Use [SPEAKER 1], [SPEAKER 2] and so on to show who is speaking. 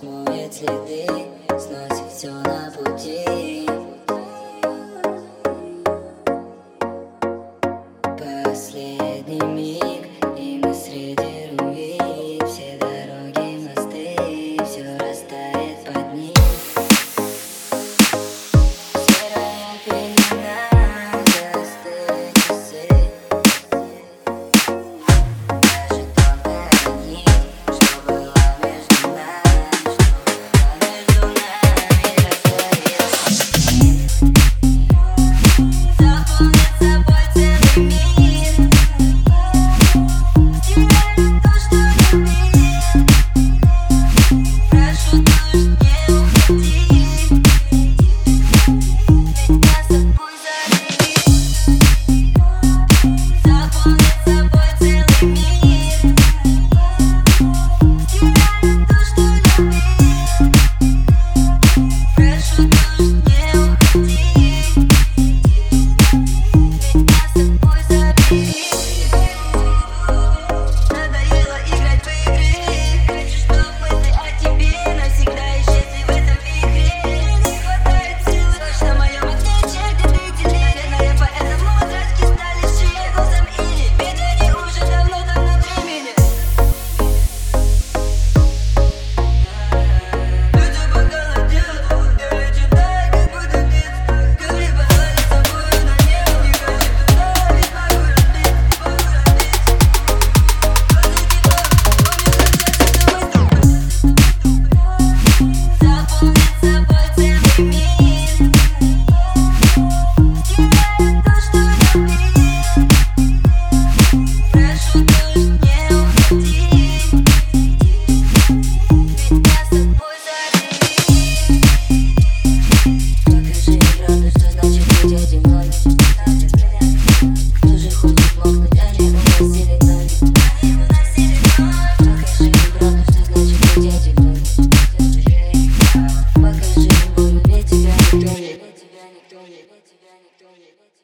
[SPEAKER 1] смоет следы, сносит все на пути. Последний миг, и мы среди руин. Все дороги, мосты, все растает под ним. Серая пелена, застыли часы. Даже тонкая нить, что было между нами, растворилась. Заполнит собой целый мир. Теряю то, что любил. Прошу, дождь, не уходи. Меня с собой забери. Заполнит собой целый мир. Теряю то, что любил. Прошу, дождь, не уходи. Меня с собой забери. Надоело играть в игры. Хочу, чтоб мысли о тебе навсегда исчезли в этом вихре. Не хватает силы, точно в моем отличие, где ты телевизорная, поэтому зрачки стали шире глазом или ведь они уже давно времени. Люди поголодят, или читай, как будто птиц. Говори, позвали с собой на небо. Не хочу туда, ведь могу разбить. Заполнит собой целый мир. Теряю то, что любил. Прошу, дождь, не уходи. Меня с собой забери. Покажи правду, что значит быть одиноким. Кто же хочет мокнуть, они уносили ноги. Покажи правду, что значит быть одиноким. Покажи боль, ведь тебя никто не